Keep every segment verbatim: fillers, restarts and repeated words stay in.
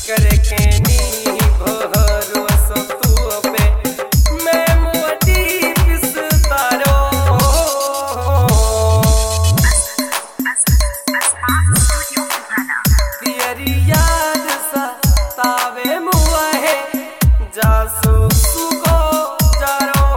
करे के नी भरोसो तू पे मैं मोटी पिस तारो तेरी याद सा तावे मुआ है जासू सुको जारो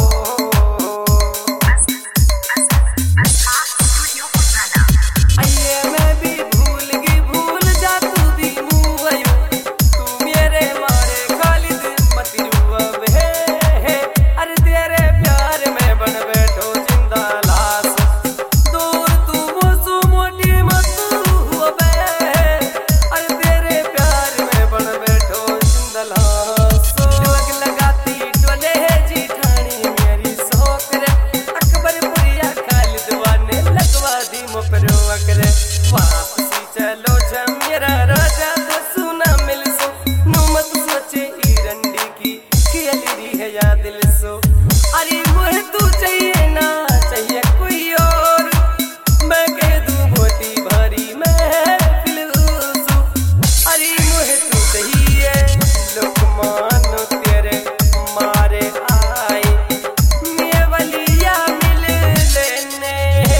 आइए मैं भी भूल गई भूल जा तू भी मुआयो तू मेरे मारे खालिद मत रुब है अरे तेरे प्यार में बन बैठो जिंदा लाश दूर तू मुसु मोटी मत हुआ बे अरे तेरे प्यार में बन बैठो जिंदा लाश लग लगाती टोले है जीठानी मेरी सोकर अकबरपुरिया खालिद वाने लगवा दी मुपरो अकरे वापसी चलो जा मेरा राजा तो सुना मिल सो नु मत सोचे ई रंडी की खेली है या दिल सो अरे मुझे तू चाहिए ना चाहिए कोई और मैं कह दूं मोटी भारी महफिल सो अरे मुझे तू चाहिए लुकमान तेरे मारे आए मैं वलिया मिल लेने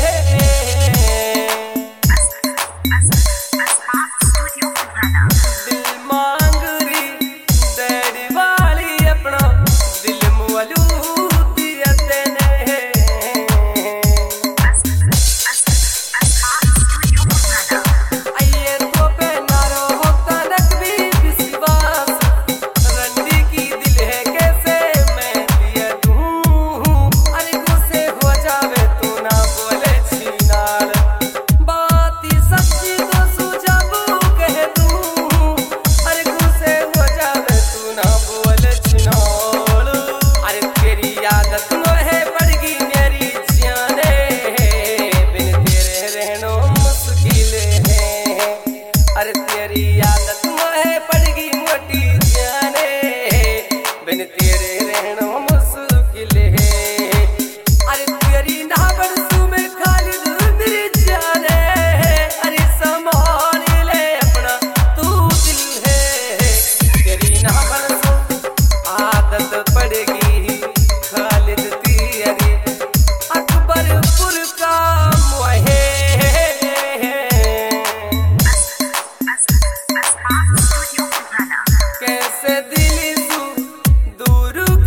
दिल मांग रही डैडी वाली अपना दिल मुअलू दिया देने आइए तो पे नारो होता नक भी विश्वास रंडी की दिल है कैसे मैं दिया दूं अरे गुस्से हो जावे तू ना बोले छीनार बात ही सच्ची तो सुझाबू कह दूं अरे गुस्से हो जावे तू ना बोले छीनार अरे तेरी आदत नो है पड़गी मेरी जाने बिन तेरे रहनो मुश्किल है अरे तेरी आदत नो है पड़गी मोटी जाने बिन तेरे रहनो मुश्किल है अरे तेरी ना बरसू में खालिद मेरी जाने अरे संभाल ले अपना तू दिल है तेरी ना बरसू आदत पड़ेगी खालिद तेरी अकबरपुर का मुहे कैसे दिल सू दूर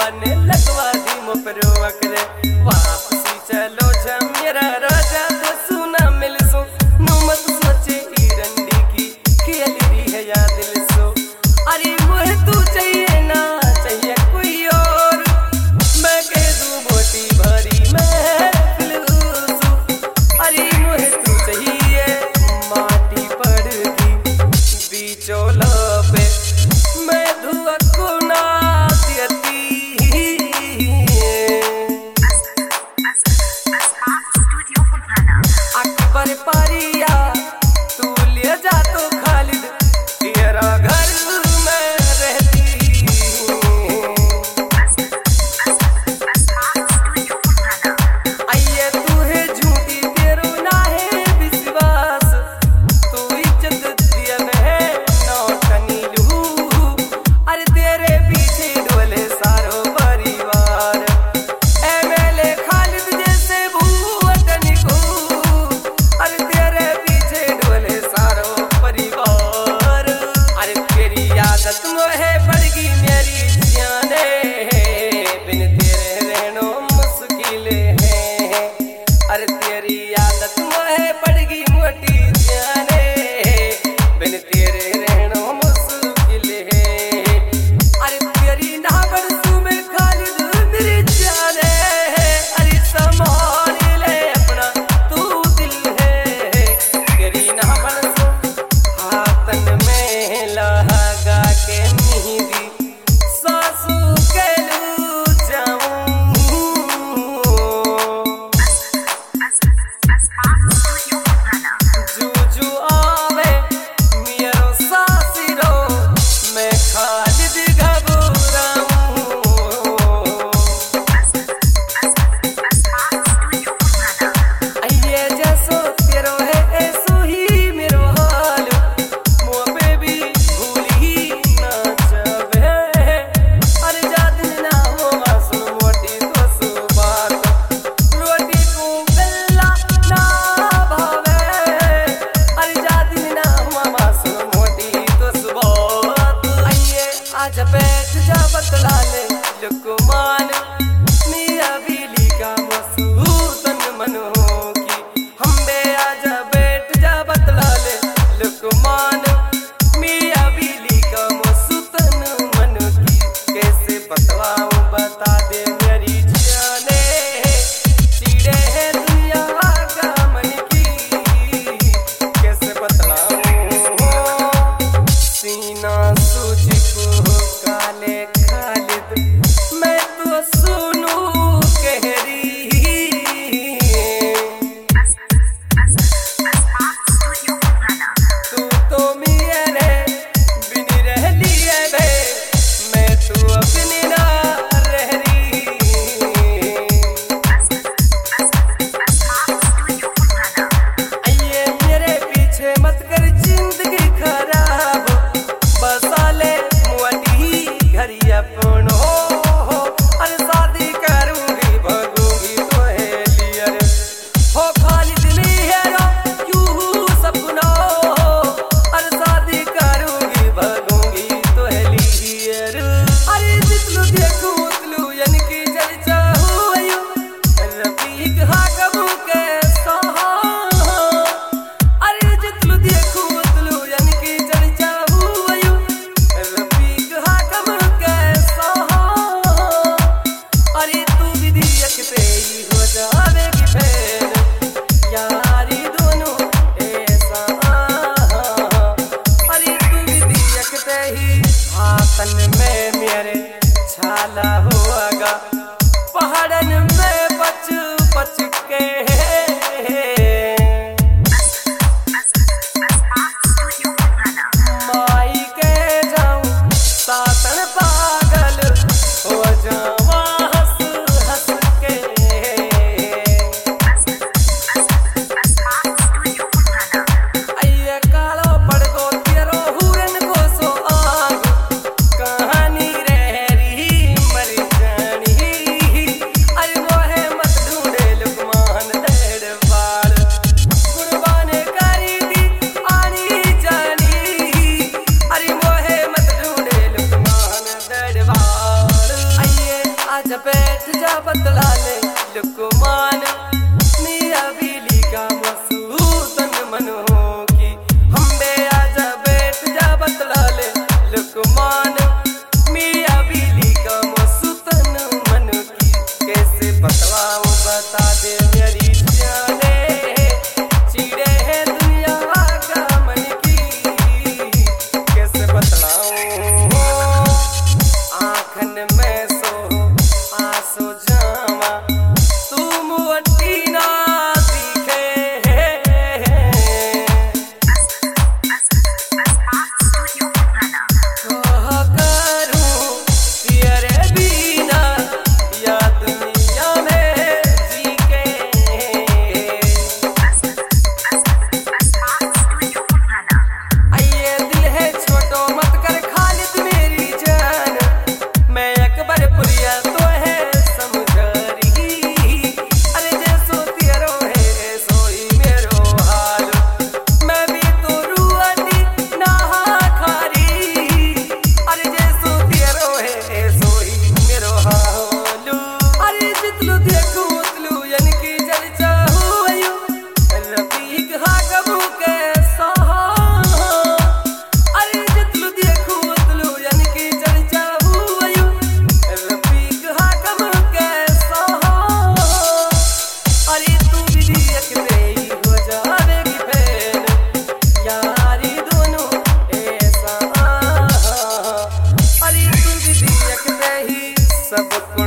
बुआ ने लगवा दी मुपरो अकरे वापसी चलो जब मेरा राजा तो सुना मिल सो नु मत सोचे ई रंडी की खेल रही है या दिल सो अरे मुझे तू चाहिए ना चाहिए कोई और मैं कह दूं मोटी भरी महफिल सो अरे मुझे तू चाहिए माटी पड़ती बीचोला पे मैं धुआ को ना अकबर पारिया तू ले जा तो खालिद तेरा घर में रहती आइए तू है झूठी तेरो ना है विश्वास तू इज्जत दिया है नौटनी लू अरे तेरे पीछे डोले सारो परिवार एमएलए खालिद जैसे भूवतन को अरे तेरे पीछे डोले सारो परिवार अरे तेरी आदत मोहे पड़गी मेरी जाने बिन तेरे रहनो मुश्किल है अरे तेरी आदत मोहे पड़गी मोटी जाने बिन तेरे रहनो मुश्किल है अरे तेरी नाबर तू में खालिद मेरी जाने अरे संभाल ले अपना तू दिल है तेरी नाबर हाथन में लगा के मेहंदी सासू के लू जाऊं जूजू आवे मेरो सासिरो मैं खालिद घबराऊं आइए जैसो तेरो है ऐसो ही मेरो हाल मुँह पे भी भूल ही ना जावे अरे जा दिन ना हो मासूम मोटी तो सुबात रोटी को गल्ला ना भावे अरे जा दिन ना हो मासूम मोटी तो सुबात आइए आज बैठ जा बतला ले लुकमान मियां बीली का मसूतन मन हो की हम बे आजा बैठ जा बतला ले लुकमान मियां बीली का मसूतन मन की कैसे बतलाऊं बता दे मेरी जाने चिड़े है दुनिया का मन की कैसे बतलाऊं सीना सूझ को काले खालिद मैं तो सुनू कह रही तू तो मेरे बिन रह लिए बे मैं तो अपनी ना रह रही आइए मेरे पीछे मत कर जिंदगी खराब बसा ले मुअटी घर अपनो अरे शादी करूंगी भगूंगी तो है लियर हो खालिद मेरा यूं सपना अरे शादी करूंगी भगूंगी तो है लियर अरे जितलू देखूं उतलू यानी कि जल चाहूं रफीक हाकम के सहा अरे जितलू देखूं उतलू यानी कि जल चाहूं रफीक हाकम के सहा अरे तू भी देखते ही हो जावेगी फैन यारी दोनों ऐसा अरे तू भी देखते ही हाथन में मेरे छाला होगा पहाड़न में बच बच के माई के जाऊं सातन पागल हो जावा हंस हंस के आइए कालो पड़ गो तेरो हुरन को सो आग कहानी रह रही मर जानी अरे आजा बैठ जा बतला ले लुकमान मिया बीली का मसूतन मन हो की हम बे आजा बैठ जा बतला ले लुकमान मिया बीली का मसूतन मन की कैसे बतलाऊं बता दे मेरी जाने चिड़े है दुनिया का मन की कैसे बतलाऊं आँखन में सो आसो जावा तू मुअट्टी ना दिखे कहा करूं तेरे बिना या दुनिया में जी के आइए दिल है छोटो मत कर खालिद मेरी जान मैं अकबर पुरिया तो है समझारी अरे जैसो तेरो है सोई मेरो हाल मैं भी तो रुआती नहा खारी अरे जैसो तेरो है सोई मेरो हाल अरे जितलू देखू उतलू यानी जल चाहू आयु रफीक हाकबू के सहा अरे जितलू देखू उतलू यानी जल चाहू आयु रफीक हाकबू के सहा अरे तू भी देखते ही हो जाएगी फैन यारी दोनों ऐसा अरे तू भी देखते ही सबको